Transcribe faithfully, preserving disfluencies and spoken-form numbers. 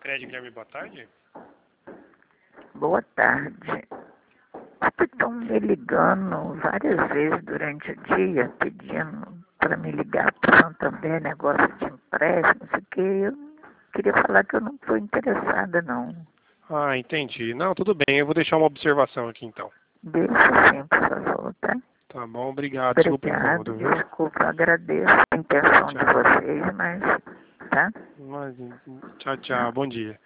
Crédito, Guilherme, boa tarde. Boa tarde. Estão me ligando várias vezes durante o dia, pedindo para me ligar para o Santander, negócio de empréstimo, não sei o que. Eu queria falar que eu não estou interessada, não. Ah, entendi. Não, tudo bem, eu vou deixar uma observação aqui então. Deixa sim, por favor, tá? Tá bom, obrigado. Desculpa o Obrigado, incômodo, viu? desculpa, agradeço a intenção de Tchau. vocês, mas, tá? Mas, tchau, tchau. Bom dia.